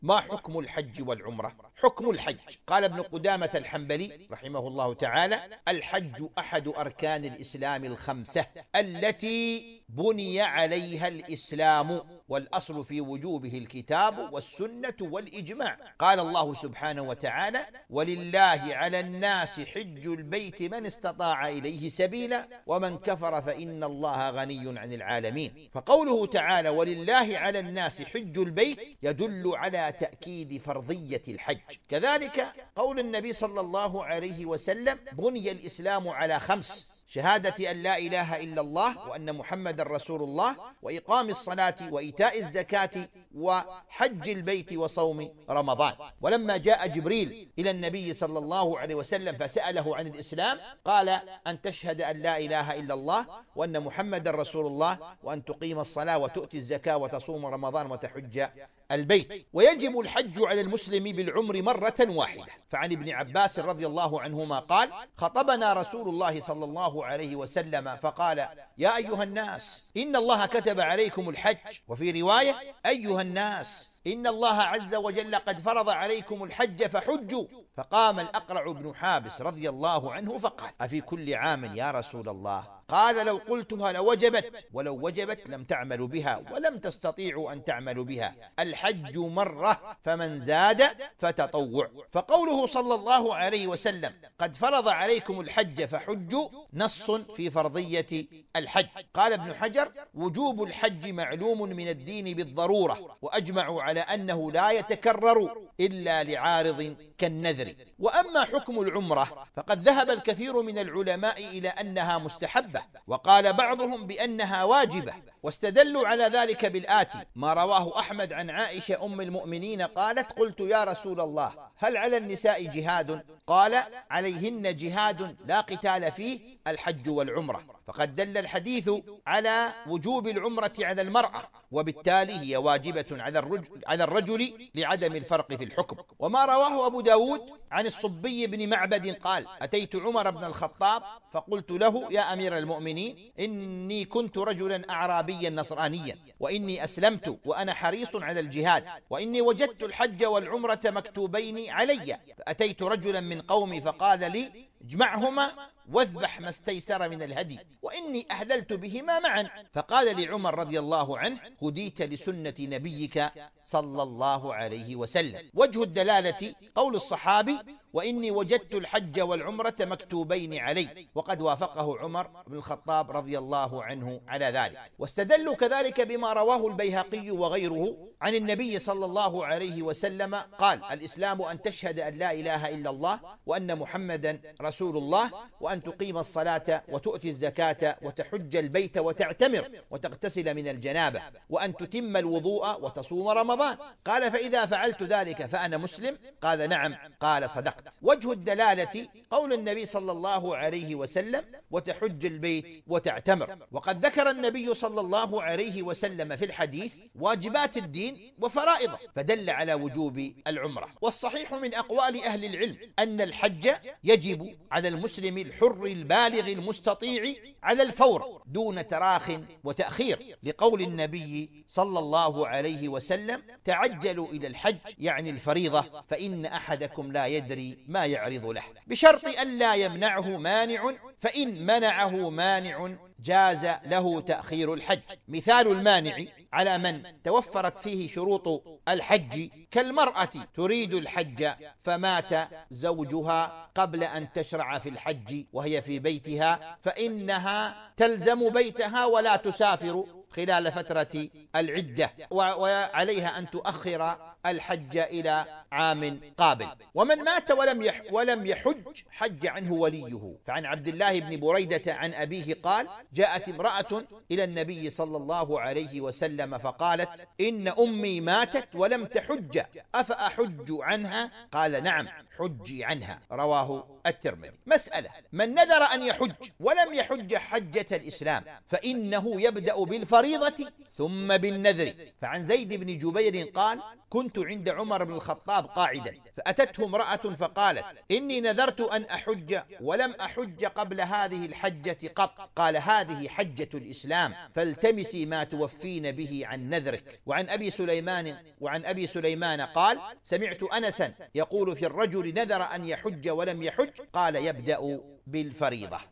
ما حكم الحج والعمرة؟ حكم الحج، قال ابن قدامة الحنبلي رحمه الله تعالى: الحج أحد أركان الإسلام الخمسة التي بني عليها الإسلام، والأصل في وجوبه الكتاب والسنة والإجماع. قال الله سبحانه وتعالى: ولله على الناس حج البيت من استطاع إليه سبيلا ومن كفر فإن الله غني عن العالمين. فقوله تعالى ولله على الناس حج البيت يدل على تأكيد فرضية الحج. كذلك قول النبي صلى الله عليه وسلم: بني الإسلام على خمس: شهادة أن لا إله إلا الله وأن محمد رسول الله، وإقام الصلاة وإيتاء الزكاة وحج البيت وصوم رمضان. ولما جاء جبريل إلى النبي صلى الله عليه وسلم فسأله عن الإسلام قال: أن تشهد أن لا إله إلا الله وأن محمد رسول الله وأن تقيم الصلاة وتؤتي الزكاة وتصوم رمضان وتحج البيت. ويجب الحج على المسلم بالعمر مرة واحدة. فعن ابن عباس رضي الله عنهما قال: خطبنا رسول الله صلى الله عليه وسلم فقال: يا أيها الناس إن الله كتب عليكم الحج، وفي رواية: أيها الناس إن الله عز وجل قد فرض عليكم الحج فحجوا. فقام الأقرع بن حابس رضي الله عنه فقال: أفي كل عام يا رسول الله؟ قال: لو قلتها لوجبت، ولو وجبت لم تعملوا بها ولم تستطيعوا أن تعملوا بها. الحج مرة فمن زاد فتطوع. فقوله صلى الله عليه وسلم: قد فرض عليكم الحج فحجوا نص في فرضية الحج. قال ابن حجر: وجوب الحج معلوم من الدين بالضرورة، وأجمعوا على أنه لا يتكرر إلا لعارض كالنذر. وأما حكم العمرة فقد ذهب الكثير من العلماء إلى أنها مستحبة، وقال بعضهم بأنها واجبة، واستدلوا على ذلك بالآتي: ما رواه أحمد عن عائشة أم المؤمنين قالت: قلت يا رسول الله هل على النساء جهاد؟ قال: عليهن جهاد لا قتال فيه، الحج والعمرة. فقد دل الحديث على وجوب العمرة على المرأة، وبالتالي هي واجبة على الرجل لعدم الفرق في الحكم. وما رواه أبو داود عن الصبي بن معبد قال: أتيت عمر بن الخطاب فقلت له: يا أمير المؤمنين، إني كنت رجلا أعرابيا نصرانيا، وإني أسلمت وأنا حريص على الجهاد، وإني وجدت الحج والعمرة مكتوبين علي، فأتيت رجلا من قومي فقال لي: اجمعهما واذبح ما استيسر من الهدي، وإني أهللت بهما معا. فقال لعمر رضي الله عنه: هديت لسنة نبيك صلى الله عليه وسلم. وجه الدلالة قول الصحابي: وإني وجدت الحج والعمرة مكتوبين علي، وقد وافقه عمر بن الخطاب رضي الله عنه على ذلك. واستدلوا كذلك بما رواه البيهقي وغيره عن النبي صلى الله عليه وسلم قال: الإسلام أن تشهد أن لا إله إلا الله وأن محمدا رسول الله، وأن تقيم الصلاة وتؤتي الزكاة وتحج البيت وتعتمر وتغتسل من الجنابة، وأن تتم الوضوء وتصوم رمضان. قال: فإذا فعلت ذلك فأنا مسلم؟ قال: نعم. قال: صدقت. وجه الدلالة قول النبي صلى الله عليه وسلم: وتحج البيت وتعتمر. وقد ذكر النبي صلى الله عليه وسلم في الحديث واجبات الدين وفرائضه، فدل على وجوب العمرة. والصحيح من أقوال أهل العلم أن الحج يجب على المسلم الحر البالغ المستطيع على الفور دون تراخ وتأخير، لقول النبي صلى الله عليه وسلم: تعجلوا إلى الحج، يعني الفريضة، فإن أحدكم لا يدري ما يعرض له، بشرط أن لا يمنعه مانع، فإن منعه مانع جاز له تأخير الحج. مثال المانع على من توفرت فيه شروط الحج كالمرأة تريد الحج فمات زوجها قبل أن تشرع في الحج وهي في بيتها، فإنها تلزم بيتها ولا تسافر خلال فترة العدة، وعليها أن تؤخر الحج إلى عام قابل. ومن مات ولم يحج حج عنه وليه. فعن عبد الله بن بريدة عن أبيه قال: جاءت امرأة إلى النبي صلى الله عليه وسلم فقالت: إن أمي ماتت ولم تحج، أفأحج عنها؟ قال: نعم، حجي عنها. رواه الترمذي. مسألة: من نذر أن يحج ولم يحج حجة الإسلام فإنه يبدأ بالفريضة بالفريضة ثم بالنذر. فعن زيد بن جبير قال: كنت عند عمر بن الخطاب قاعدا، فأتته امرأة فقالت: إني نذرت أن أحج ولم أحج قبل هذه الحجة قط. قال: هذه حجة الإسلام، فالتمسي ما توفين به عن نذرك. وعن أبي سليمان قال: سمعت أنسا يقول في الرجل نذر أن يحج ولم يحج، قال: يبدأ بالفريضة.